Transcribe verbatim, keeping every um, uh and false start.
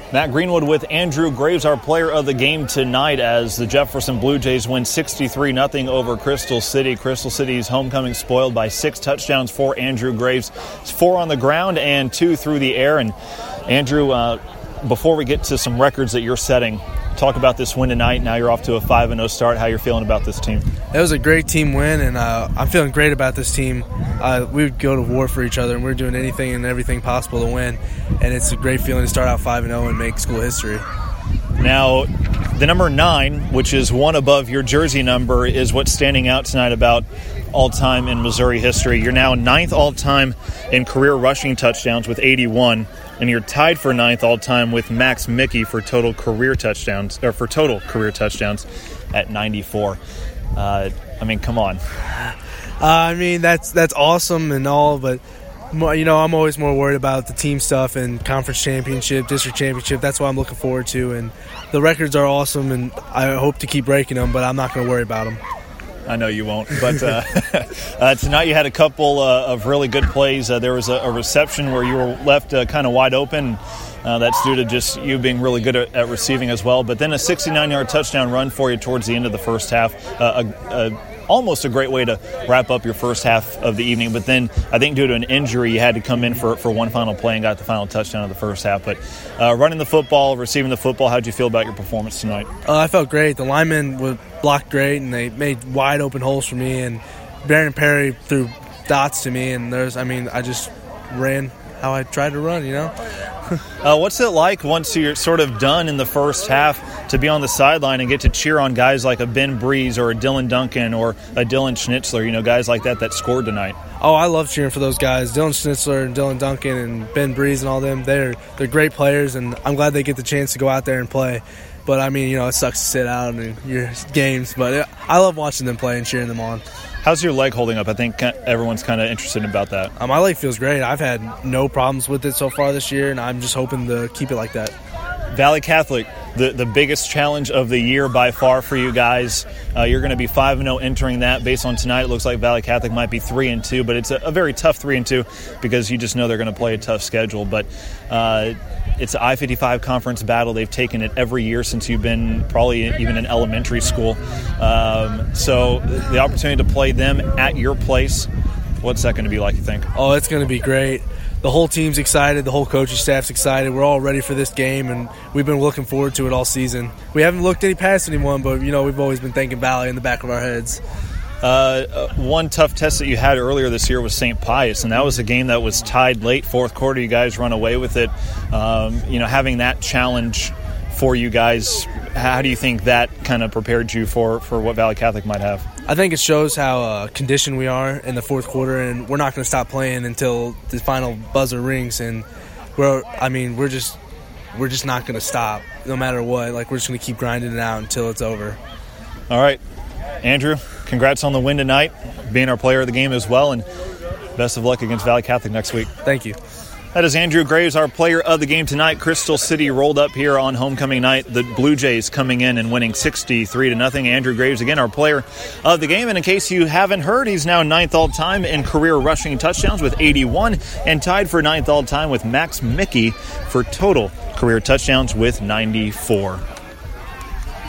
Matt Greenwood with Andrew Graves, our player of the game tonight, as the Jefferson Blue Jays win sixty-three nothing over Crystal City. Crystal City's homecoming spoiled by six touchdowns for Andrew Graves. It's four on the ground and two through the air. And Andrew, uh, before we get to some records that you're setting, talk about this win tonight. Now you're off to a five and oh start. How you're feeling about this team? It was a great team win, and uh, I'm feeling great about this team. Uh, we would go to war for each other, and we're doing anything and everything possible to win. And it's a great feeling to start out five and oh and make school history. Now, the number nine, which is one above your jersey number, is what's standing out tonight about all-time in Missouri history. You're now ninth all-time in career rushing touchdowns with eighty-one, and you're tied for ninth all-time with Max Mickey for total career touchdowns, or for total career touchdowns at ninety-four. Uh, I mean, come on. Uh, I mean, that's that's awesome and all, but you know, I'm always more worried about the team stuff and conference championship, district championship. That's what I'm looking forward to. And the records are awesome, and I hope to keep breaking them, but I'm not going to worry about them. I know you won't. But uh, uh, tonight you had a couple uh, of really good plays. Uh, there was a, a reception where you were left uh, kind of wide open. Uh, that's due to just you being really good at, at receiving as well. But then a sixty-nine-yard touchdown run for you towards the end of the first half. Uh, a, a, almost a great way to wrap up your first half of the evening. But then I think due to an injury, you had to come in for, for one final play and got the final touchdown of the first half. But uh, running the football, receiving the football, how did you feel about your performance tonight? Uh, I felt great. The linemen were blocked great, and they made wide open holes for me. And Barron Perry threw dots to me, and there's, I mean, I just ran how I tried to run, you know? uh, what's it like once you're sort of done in the first half to be on the sideline and get to cheer on guys like a Ben Breeze or a Dylan Duncan or a Dylan Schnitzler, you know, guys like that that scored tonight? Oh, I love cheering for those guys. Dylan Schnitzler and Dylan Duncan and Ben Breeze and all them, they're, they're great players, and I'm glad they get the chance to go out there and play. But, I mean, you know, it sucks to sit out in your games, but it, I love watching them play and cheering them on. How's your leg holding up? I think everyone's kind of interested about that. Uh, my leg feels great. I've had no problems with it so far this year, and I'm just hoping to keep it like that. Valley Catholic, the, the biggest challenge of the year by far for you guys. Uh, you're going to be five and oh entering that. Based on tonight, it looks like Valley Catholic might be three and two, but it's a, a very tough three and two because you just know they're going to play a tough schedule. But uh, it's an I fifty-five conference battle. They've taken it every year since you've been probably even in elementary school. Um, so the opportunity to play them at your place, what's that going to be like, you think? Oh, it's going to be great. The whole team's excited. The whole coaching staff's excited. We're all ready for this game, and we've been looking forward to it all season. We haven't looked any past anyone, but, you know, we've always been thinking Valley in the back of our heads. Uh, one tough test that you had earlier this year was Saint Pius, and that was a game that was tied late, fourth quarter. You guys run away with it. Um, you know, having that challenge for you guys, how do you think that kind of prepared you for, for what Valley Catholic might have? I think it shows how uh, conditioned we are in the fourth quarter, and we're not going to stop playing until the final buzzer rings. And we're, I mean, we're just, we're just not going to stop no matter what. Like, we're just going to keep grinding it out until it's over. All right, Andrew, congrats on the win tonight, being our player of the game as well, and best of luck against Valley Catholic next week. Thank you. That is Andrew Graves, our player of the game tonight. Crystal City rolled up here on homecoming night. The Blue Jays coming in and winning sixty-three to nothing. Andrew Graves, again, our player of the game. And in case you haven't heard, he's now ninth all-time in career rushing touchdowns with eighty-one and tied for ninth all-time with Max Mickey for total career touchdowns with ninety-four.